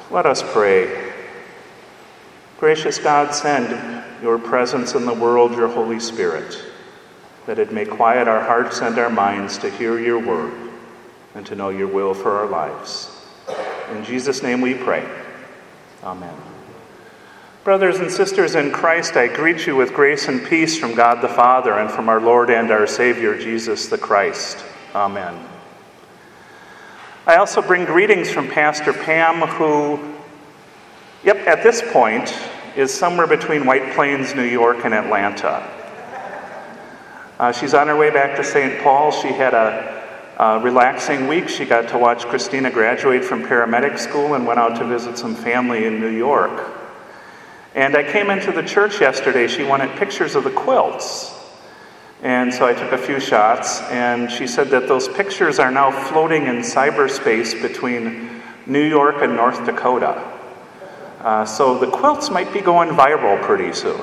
Let us pray. Gracious God, send your presence in the world, your Holy Spirit, that it may quiet our hearts and our minds to hear your word and to know your will for our lives. In Jesus' name we pray. Amen. Brothers and sisters in Christ, I greet you with grace and peace from God the Father and from our Lord and our Savior, Jesus the Christ. Amen. I also bring greetings from Pastor Pam, who, at this point, is somewhere between White Plains, New York, and Atlanta. She's on her way back to St. Paul. She had a relaxing week. She got to watch Christina graduate from paramedic school and went out to visit some family in New York. And I came into the church yesterday. She wanted pictures of the quilts. And so I took a few shots, and she said that those pictures are now floating in cyberspace between New York and North Dakota. So the quilts might be going viral pretty soon.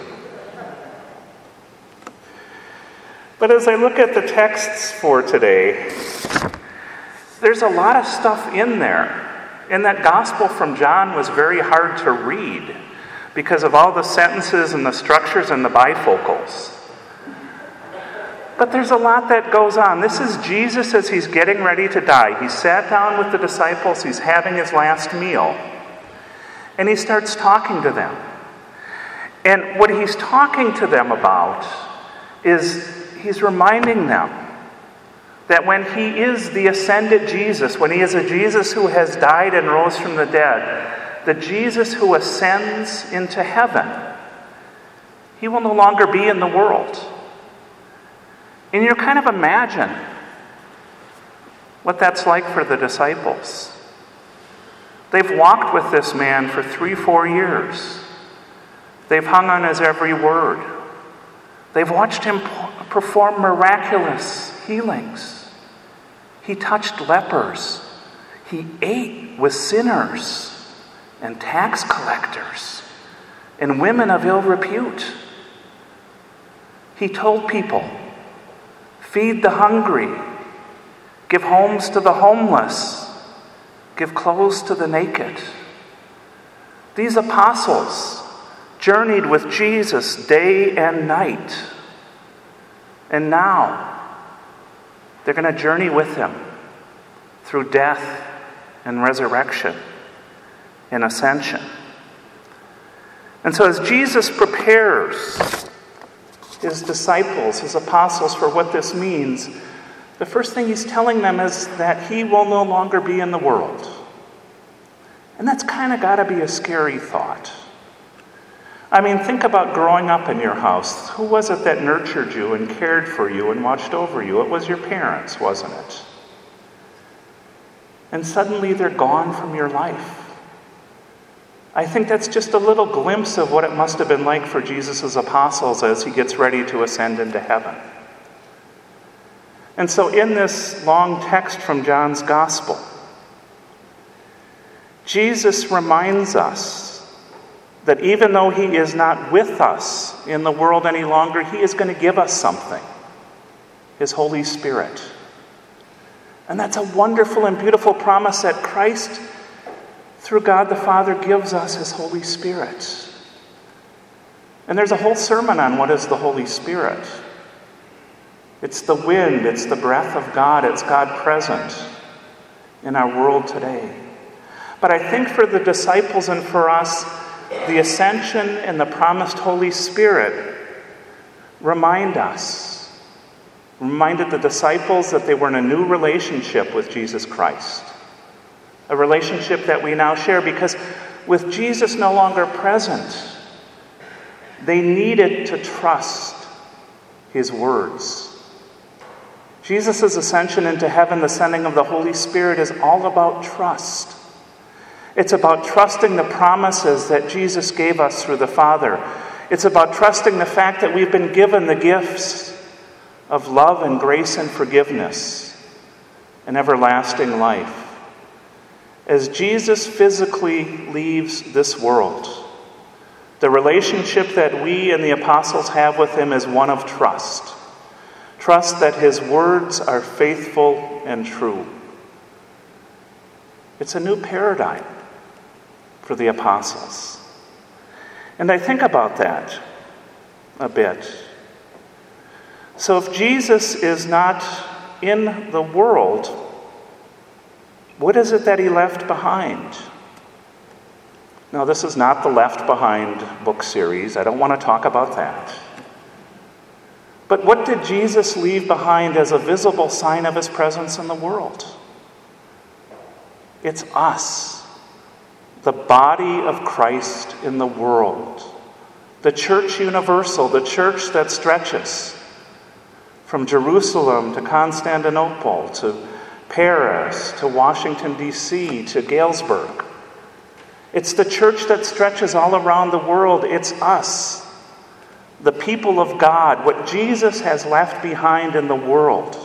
But as I look at the texts for today, there's a lot of stuff in there. And that gospel from John was very hard to read because of all the sentences and the structures and the bifocals. But there's a lot that goes on. This is Jesus as he's getting ready to die. He sat down with the disciples. He's having his last meal. And he starts talking to them. And what he's talking to them about is he's reminding them that when he is the ascended Jesus, when he is a Jesus who has died and rose from the dead, the Jesus who ascends into heaven, he will no longer be in the world. And you kind of imagine what that's like for the disciples. They've walked with this man for 3-4 years. They've hung on his every word. They've watched him perform miraculous healings. He touched lepers. He ate with sinners and tax collectors and women of ill repute. He told people, feed the hungry, give homes to the homeless, give clothes to the naked. These apostles journeyed with Jesus day and night. And now they're going to journey with him through death and resurrection and ascension. And so as Jesus prepares his disciples, his apostles, for what this means, the first thing he's telling them is that he will no longer be in the world. And that's kind of got to be a scary thought. I mean, think about growing up in your house. Who was it that nurtured you and cared for you and watched over you? It was your parents, wasn't it? And suddenly they're gone from your life. I think that's just a little glimpse of what it must have been like for Jesus' apostles as he gets ready to ascend into heaven. And so in this long text from John's Gospel, Jesus reminds us that even though he is not with us in the world any longer, he is going to give us something, his Holy Spirit. And that's a wonderful and beautiful promise that Christ, through God the Father, gives us his Holy Spirit. And there's a whole sermon on what is the Holy Spirit. It's the wind, it's the breath of God, it's God present in our world today. But I think for the disciples and for us, the ascension and the promised Holy Spirit reminded the disciples that they were in a new relationship with Jesus Christ. A relationship that we now share because with Jesus no longer present, they needed to trust his words. Jesus' ascension into heaven, the sending of the Holy Spirit, is all about trust. It's about trusting the promises that Jesus gave us through the Father. It's about trusting the fact that we've been given the gifts of love and grace and forgiveness and everlasting life. As Jesus physically leaves this world, the relationship that we and the apostles have with him is one of trust. Trust that his words are faithful and true. It's a new paradigm for the apostles. And I think about that a bit. So if Jesus is not in the world, what is it that he left behind? Now, this is not the Left Behind book series. I don't want to talk about that. But what did Jesus leave behind as a visible sign of his presence in the world? It's us, the body of Christ in the world, the church universal, the church that stretches from Jerusalem to Constantinople to Paris to Washington, D.C. to Galesburg. It's the church that stretches all around the world. It's us, the people of God, what Jesus has left behind in the world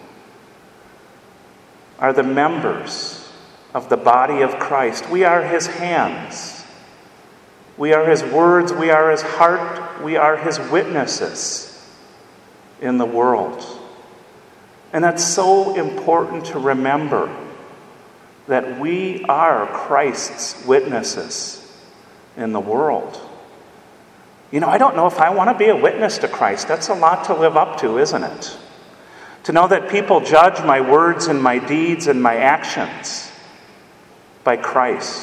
are the members of the body of Christ. We are his hands. We are his words. We are his heart. We are his witnesses in the world. And that's so important to remember, that we are Christ's witnesses in the world. You know, I don't know if I want to be a witness to Christ. That's a lot to live up to, isn't it? To know that people judge my words and my deeds and my actions by Christ.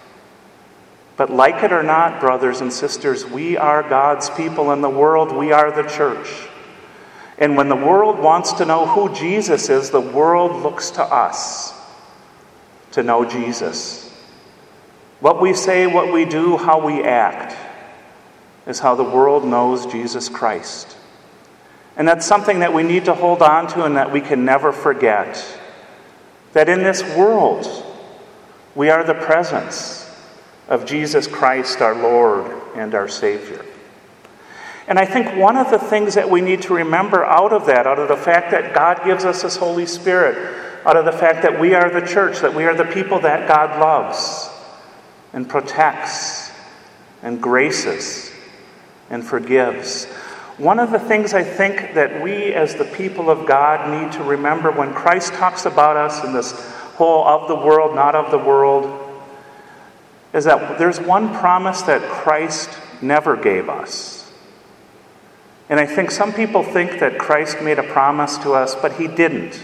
But like it or not, brothers and sisters, we are God's people in the world. We are the church. And when the world wants to know who Jesus is, the world looks to us to know Jesus. What we say, what we do, how we act is how the world knows Jesus Christ. And that's something that we need to hold on to and that we can never forget. That in this world, we are the presence of Jesus Christ, our Lord and our Savior. And I think one of the things that we need to remember out of the fact that God gives us his Holy Spirit, out of the fact that we are the church, that we are the people that God loves and protects and graces and forgives. One of the things I think that we as the people of God need to remember when Christ talks about us in this whole of the world, not of the world, is that there's one promise that Christ never gave us. And I think some people think that Christ made a promise to us, but he didn't.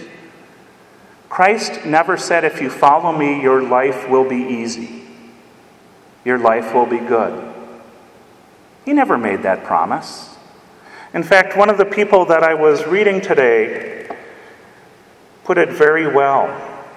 Christ never said, if you follow me, your life will be easy. Your life will be good. He never made that promise. In fact, one of the people that I was reading today put it very well.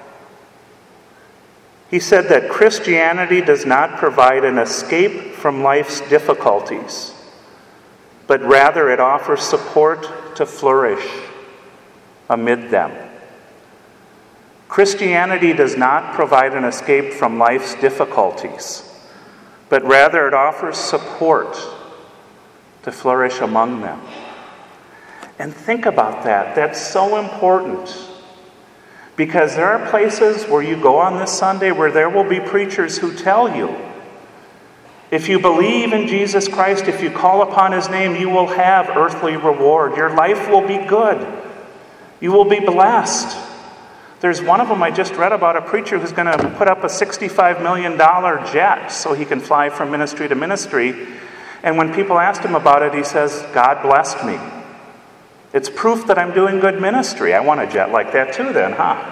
He said that Christianity does not provide an escape from life's difficulties, but rather it offers support to flourish amid them. Christianity does not provide an escape from life's difficulties, but rather it offers support to flourish among them. And think about that. That's so important. Because there are places where you go on this Sunday where there will be preachers who tell you, if you believe in Jesus Christ, if you call upon his name, you will have earthly reward. Your life will be good. You will be blessed. There's one of them I just read about, a preacher who's going to put up a $65 million jet so he can fly from ministry to ministry. And when people asked him about it, he says, God blessed me. It's proof that I'm doing good ministry. I want a jet like that too then, huh?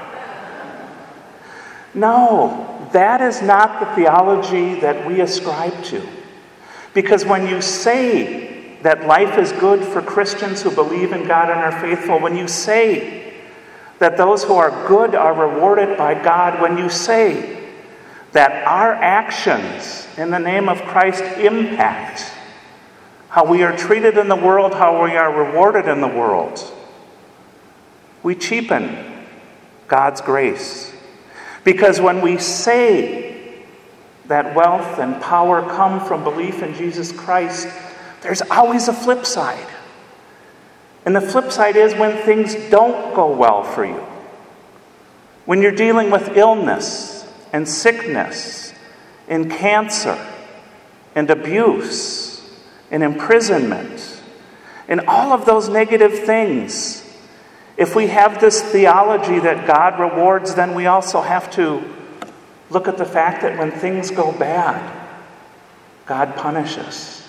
No, that is not the theology that we ascribe to. Because when you say that life is good for Christians who believe in God and are faithful, when you say that those who are good are rewarded by God, when you say that our actions in the name of Christ impact how we are treated in the world, how we are rewarded in the world, we cheapen God's grace. Because when we say that wealth and power come from belief in Jesus Christ, there's always a flip side. And the flip side is when things don't go well for you. When you're dealing with illness and sickness and cancer and abuse and imprisonment and all of those negative things, if we have this theology that God rewards, then we also have to Look at the fact that when things go bad, God punishes.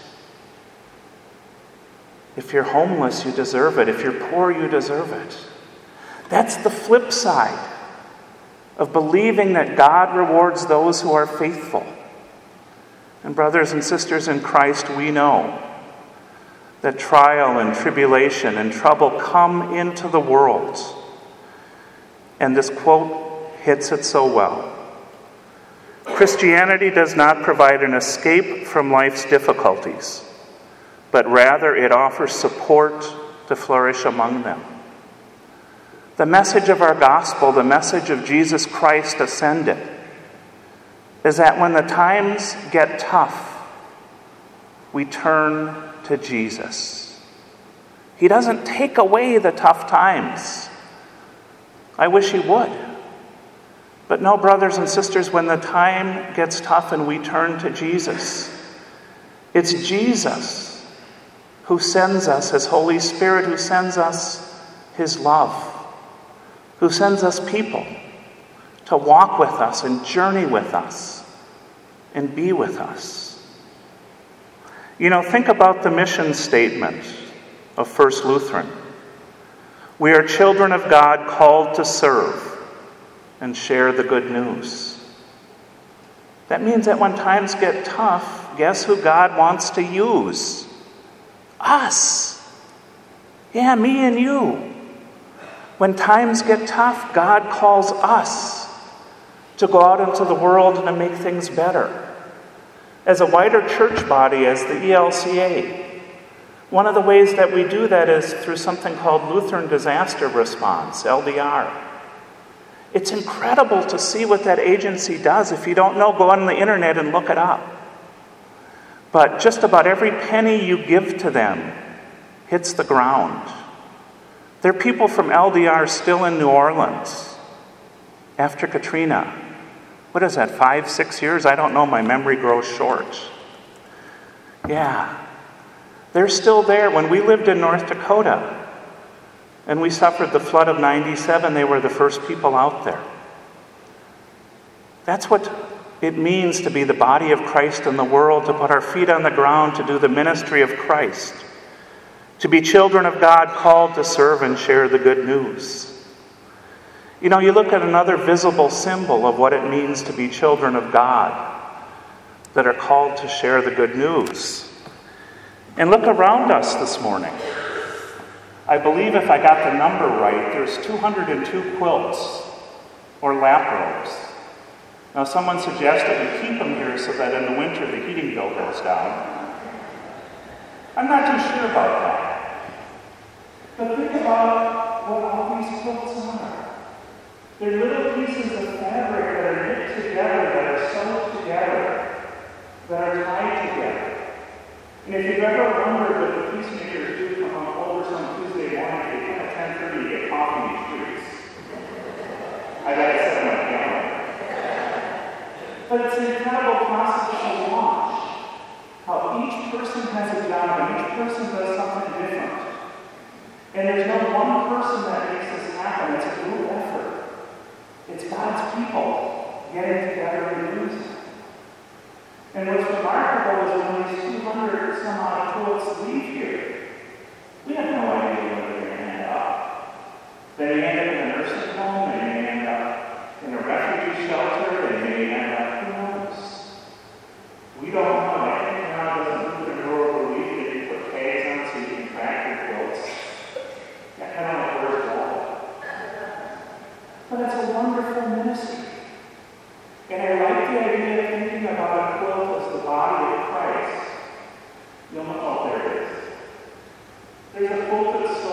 If you're homeless, you deserve it. If you're poor, you deserve it. That's the flip side of believing that God rewards those who are faithful. And brothers and sisters in Christ, we know that trial and tribulation and trouble come into the world. And this quote hits it so well. Christianity does not provide an escape from life's difficulties, but rather it offers support to flourish among them. The message of our gospel, the message of Jesus Christ ascended, is that when the times get tough, we turn to Jesus. He doesn't take away the tough times. I wish he would. But no, brothers and sisters, when the time gets tough and we turn to Jesus, it's Jesus who sends us his Holy Spirit, who sends us his love, who sends us people to walk with us and journey with us and be with us. You know, think about the mission statement of First Lutheran. We are children of God called to serve and share the good news. That means that when times get tough, guess who God wants to use? Us. Yeah, me and you. When times get tough, God calls us to go out into the world and to make things better. As a wider church body, as the ELCA, one of the ways that we do that is through something called Lutheran Disaster Response, LDR. It's incredible to see what that agency does. If you don't know, go on the internet and look it up. But just about every penny you give to them hits the ground. There are people from LDR still in New Orleans after Katrina. What is that, 5, 6 years? I don't know. My memory grows short. Yeah. They're still there. When we lived in North Dakota and we suffered the flood of 97, they were the first people out there. That's what it means to be the body of Christ in the world, to put our feet on the ground, to do the ministry of Christ. To be children of God called to serve and share the good news. You know, you look at another visible symbol of what it means to be children of God that are called to share the good news. And look around us this morning. I believe if I got the number right, there's 202 quilts or lap robes. Now someone suggested we keep them here so that in the winter the heating bill goes down. I'm not too sure about that. But think about what all these quilts are. They're little pieces of fabric that are knit together, that are sewed together, that are tied together. And if you've ever wondered what the peacemakers do come home over some Tuesday morning, they come at 10:30 to get coffee in the streets. I gotta set my camera. But it's an incredible process to watch how each person has a job and each person does something different. And there's no one person that makes this happen. It's a group effort. It's God's people getting together and doing something. And what's remarkable is when these 200 some odd quilts leave here, we have no idea where they're going to end up. They may end up in a nursing home, they may end up in a refugee shelter, they may end up, who knows? We don't know. I think now doesn't move in a rural relief that you put tags on so you can track your quilts. That kind of like where's water. But it's a wonderful ministry. And I like the idea of thinking about a quilt as the body of Christ. You'll know, oh, there it is. There's a quilt that's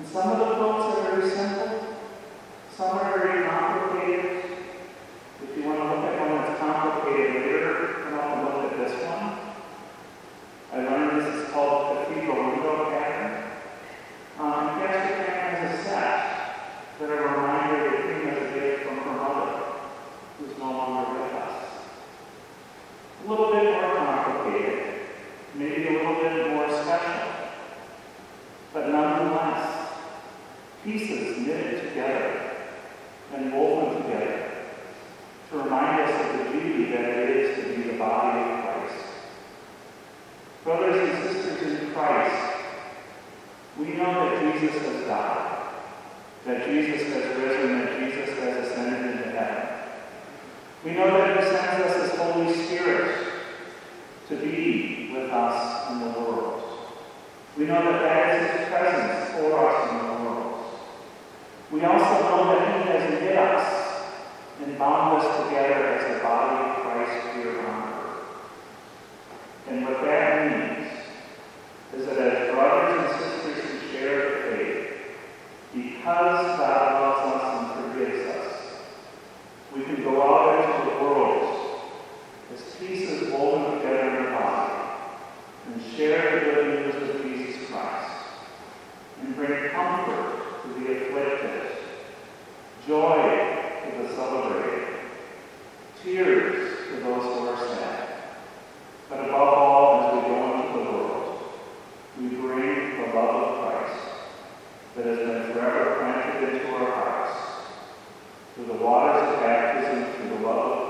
some of the quotes are very simple, some are very complicated. If you want to look at one that's complicated later, come up and look at this one. I learned this is called Cathedral Window Pattern. And Pastor Pam has a set that are a reminder that came as a gift from her mother, who's no longer with us. A little bit more complicated, maybe a little bit more special, but nonetheless, pieces knitted together and woven together to remind us of the beauty that it is to be the body of Christ. Brothers and sisters in Christ, we know that Jesus has died, that Jesus has risen, that Jesus has ascended into heaven. We know that He sends us His Holy Spirit to be with us in the world. We know that that is His presence for us in the world. We also know that He has knit us and bound us together as the body of Christ here on earth. And what that means is that as brothers and sisters who share the faith, because God loves us and forgives us, we can go out into the world as pieces woven together in a body and share the good news of Jesus Christ and bring comfort to the afflicted, joy to the celebrated, tears to those who are sad. But above all, as we go into the world, we bring the love of Christ that has been forever planted into our hearts through the waters of baptism, through the love of